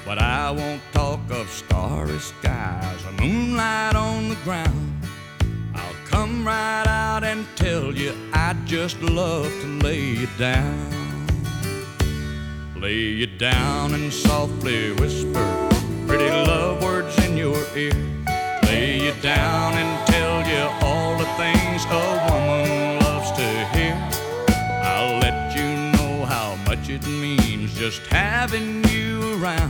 But I won't talk of starry skies or moonlight on the ground. I'll come right out and tell you I'd just love to lay you down. Lay you down and softly whisper pretty love words in your ear. Lay you down and tell you all the things a woman loves to hear. I'll let you know how much it means just having you around.